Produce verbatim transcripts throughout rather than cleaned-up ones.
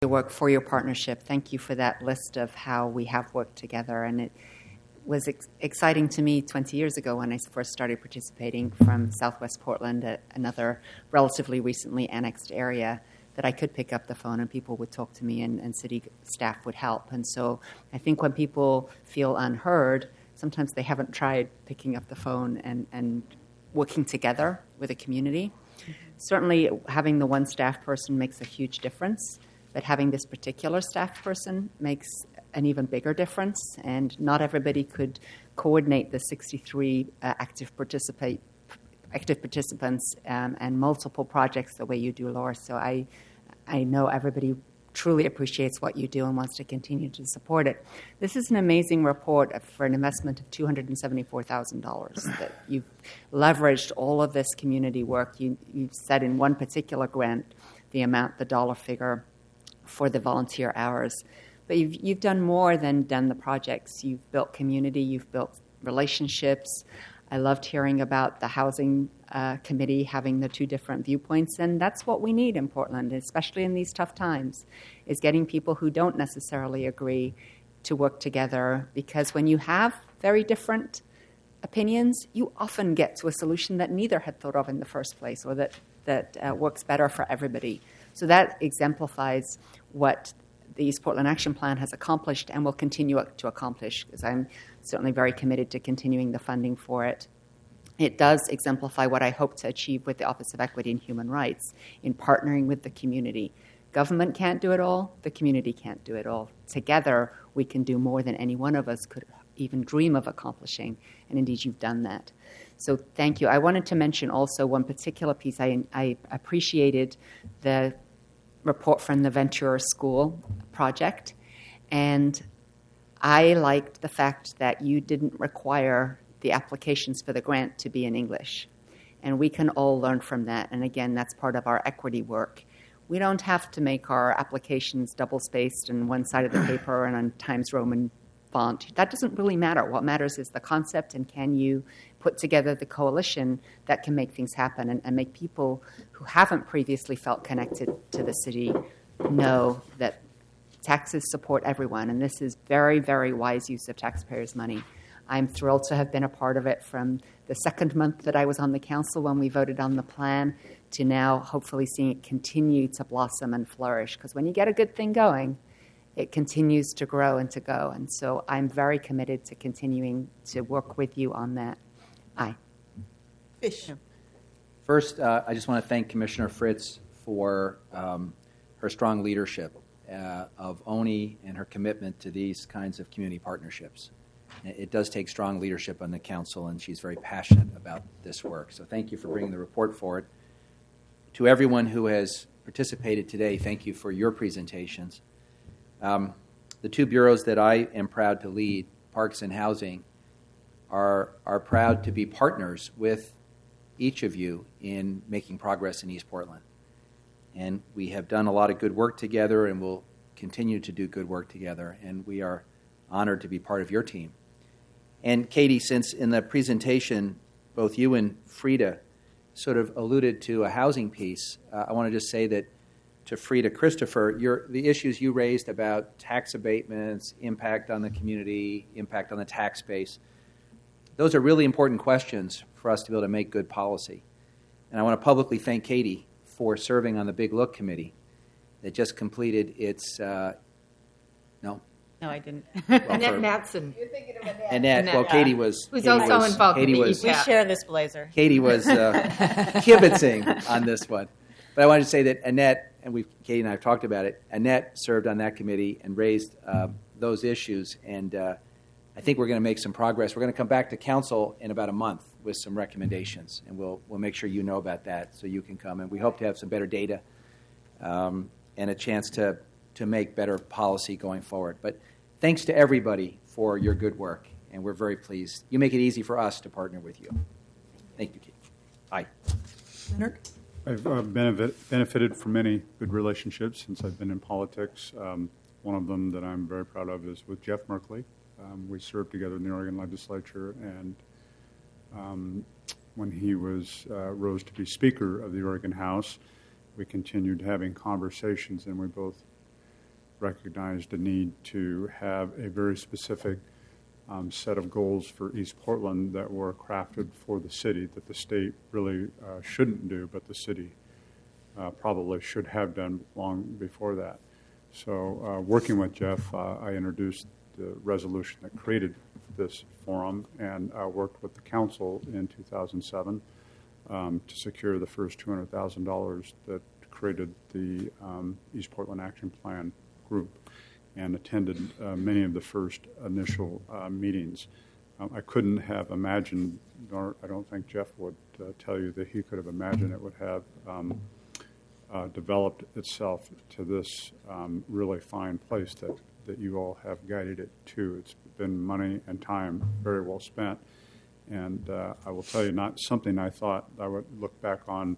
your work, for your partnership. Thank you for that list of how we have worked together. And it was ex- exciting to me twenty years ago when I first started participating from Southwest Portland, at another relatively recently annexed area, that I could pick up the phone and people would talk to me and, and city staff would help. And so I think when people feel unheard, sometimes they haven't tried picking up the phone and, and working together with a community. Mm-hmm. Certainly having the one staff person makes a huge difference, but having this particular staff person makes an even bigger difference, and not everybody could coordinate the sixty-three uh, active participate active participants um, and multiple projects the way you do, Laura. So I, I know everybody truly appreciates what you do and wants to continue to support it. This is an amazing report for an investment of two hundred seventy-four thousand dollars that you've leveraged all of this community work. You, you've said in one particular grant the amount, the dollar figure for the volunteer hours. But you've, you've done more than done the projects. You've built community, you've built relationships. I loved hearing about the housing uh, committee having the two different viewpoints, and that's what we need in Portland, especially in these tough times, is getting people who don't necessarily agree to work together, because when you have very different opinions, you often get to a solution that neither had thought of in the first place, or that, that uh, works better for everybody. So that exemplifies what the East Portland Action Plan has accomplished and will continue to accomplish, because I'm certainly very committed to continuing the funding for it. It does exemplify what I hope to achieve with the Office of Equity and Human Rights in partnering with the community. Government can't do it all. The community can't do it all. Together, we can do more than any one of us could even dream of accomplishing, and indeed you've done that. So thank you. I wanted to mention also one particular piece. I, I appreciated the report from the Ventura School project, and I liked the fact that you didn't require the applications for the grant to be in English, and we can all learn from that. And again, that's part of our equity work. We don't have to make our applications double-spaced on one side of the paper and on Times Roman font. That doesn't really matter. What matters is the concept, and can you put together the coalition that can make things happen and, and make people who haven't previously felt connected to the city know that taxes support everyone, and this is very, very wise use of taxpayers' money. I'm thrilled to have been a part of it from the second month that I was on the council when we voted on the plan to now hopefully seeing it continue to blossom and flourish, because when you get a good thing going, it continues to grow and to go. And so I'm very committed to continuing to work with you on that. Aye. Fish. First, uh, I just want to thank Commissioner Fritz for um, her strong leadership uh, of O N I and her commitment to these kinds of community partnerships. It does take strong leadership on the council, and she's very passionate about this work. So thank you for bringing the report forward. To everyone who has participated today, thank you for your presentations. Um, the two bureaus that I am proud to lead, Parks and Housing, are, are proud to be partners with each of you in making progress in East Portland. And we have done a lot of good work together, and will continue to do good work together, and we are honored to be part of your team. And Katie, since in the presentation, both you and Frida sort of alluded to a housing piece, uh, I want to just say that to Frida Christopher, your, the issues you raised about tax abatements, impact on the community, impact on the tax base, those are really important questions for us to be able to make good policy. And I want to publicly thank Katie for serving on the Big Look Committee that just completed its, uh, no? No, I didn't. Well, Annette for- Matson. You're thinking of Annette. Annette, Annette, well, uh, Katie was... Who's Katie also was, involved Katie in the was, E P A. We share this blazer. Katie was uh, kibitzing on this one. But I wanted to say that Annette, and we Katie and I have talked about it, Annette served on that committee and raised uh, those issues, and uh, I think we're going to make some progress. We're going to come back to council in about a month with some recommendations, and we'll we'll make sure you know about that so you can come. And we hope to have some better data um, and a chance to, to make better policy going forward. But thanks to everybody for your good work, and we're very pleased. You make it easy for us to partner with you. Thank you, Kate. Aye. Leonard? I've uh, benefit, benefited from many good relationships since I've been in politics. Um, one of them that I'm very proud of is with Jeff Merkley. Um, we served together in the Oregon legislature, and um, when he was uh, rose to be Speaker of the Oregon House, we continued having conversations, and we both recognized the need to have a very specific um, set of goals for East Portland that were crafted for the city that the state really uh, shouldn't do, but the city uh, probably should have done long before that. So uh, working with Jeff, uh, I introduced the resolution that created this forum and uh, worked with the council in two thousand seven um, to secure the first two hundred thousand dollars that created the um, East Portland Action Plan group and attended uh, many of the first initial uh, meetings. Um, I couldn't have imagined, nor I don't think Jeff would uh, tell you that he could have imagined it would have um, uh, developed itself to this um, really fine place that, that you all have guided it to. It's been money and time very well spent. And uh, I will tell you, not something I thought I would look back on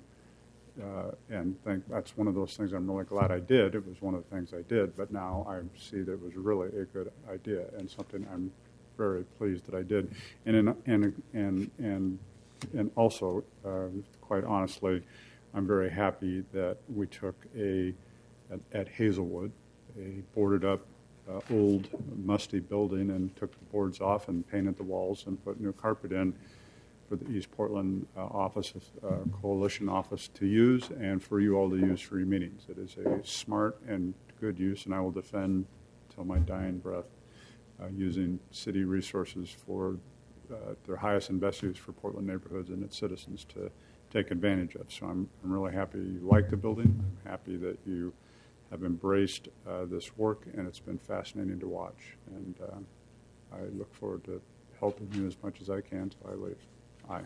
Uh, and think that's one of those things I'm really glad I did. It was one of the things I did, but now I see that it was really a good idea and something I'm very pleased that I did. And in, and and and and also, uh, quite honestly, I'm very happy that we took a at, at Hazelwood, a boarded up, uh, old, musty building, and took the boards off and painted the walls and put new carpet in for the East Portland uh, office, uh, coalition office to use, and for you all to use for your meetings. It is a smart and good use, and I will defend till my dying breath uh, using city resources for uh, their highest and best use for Portland neighborhoods and its citizens to take advantage of. So I'm, I'm really happy you like the building. I'm happy that you have embraced uh, this work, and it's been fascinating to watch. And uh, I look forward to helping you as much as I can till I leave. Aye.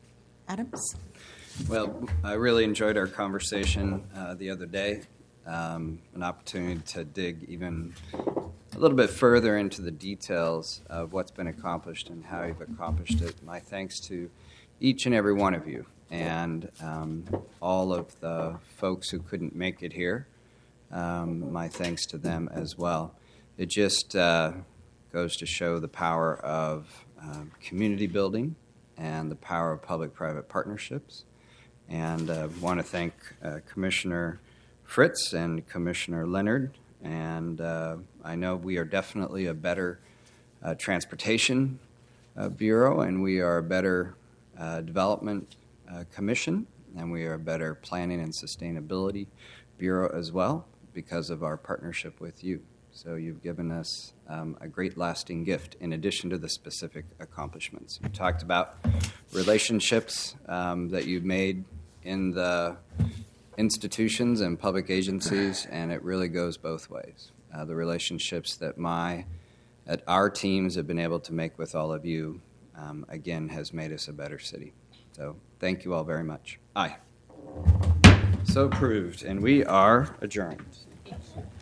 Adams? Well, I really enjoyed our conversation uh, the other day. Um, an opportunity to dig even a little bit further into the details of what's been accomplished and how you've accomplished it. My thanks to each and every one of you and um, all of the folks who couldn't make it here. Um, my thanks to them as well. It just uh, goes to show the power of uh, community building and the power of public-private partnerships. And I uh, want to thank uh, Commissioner Fritz and Commissioner Leonard. And uh, I know we are definitely a better uh, transportation uh, bureau, and we are a better uh, development uh, commission, and we are a better planning and sustainability bureau as well because of our partnership with you. So you've given us um, a great lasting gift in addition to the specific accomplishments. You talked about relationships um, that you've made in the institutions and public agencies, and it really goes both ways. Uh, the relationships that my, that our teams have been able to make with all of you, um, again, has made us a better city. So thank you all very much. Aye. So approved, and we are adjourned.